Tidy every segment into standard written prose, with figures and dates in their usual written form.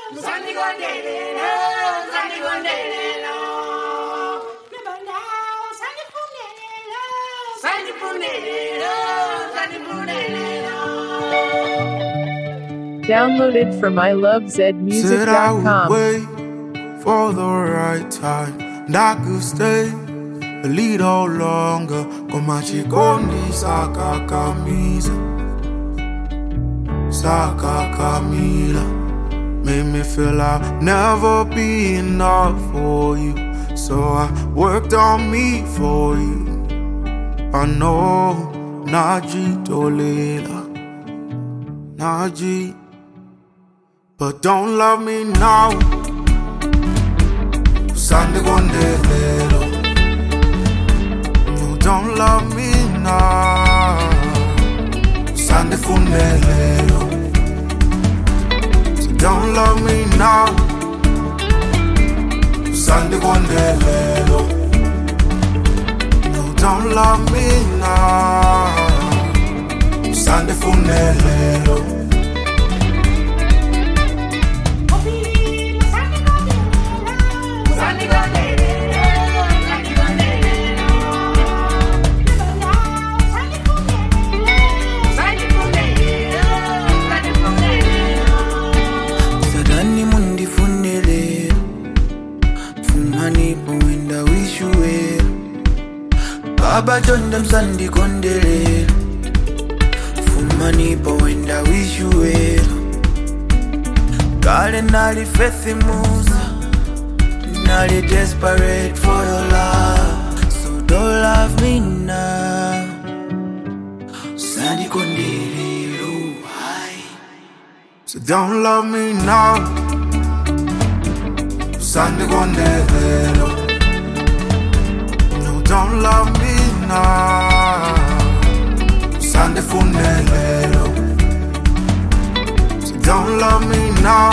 Downloaded from Said I would ilovezmusic.com. wait for the right time, and I could stay a little longer. Koma chikondi saka kamila, made me feel I'll never be enough for you. So I worked on me for you. I know Naji Tolela, Naji. But don't love me now. Sande Gondelelo. No, don't love me now. Sande Fundelelo. So don't love me now. Sande Gondelelo. No, don't love me now. Sande Fundelelo. Baba John them Sandy Condele. Fumani po when I wish you well. God and all the faith in Musa. Now they desperate for your love. So don't love me now. Sandy Condele, why? So don't love me now. Sandy Gondelelo. Don't love me now. Sande Fundelelo. So don't love me now.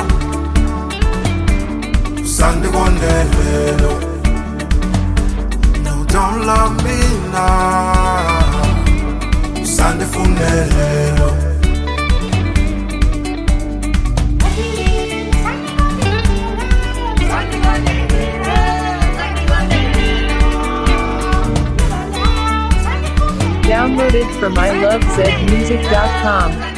Sande Gondelelo. No, don't love me now. Sande Fundelelo. Downloaded from ilovezmusic.com.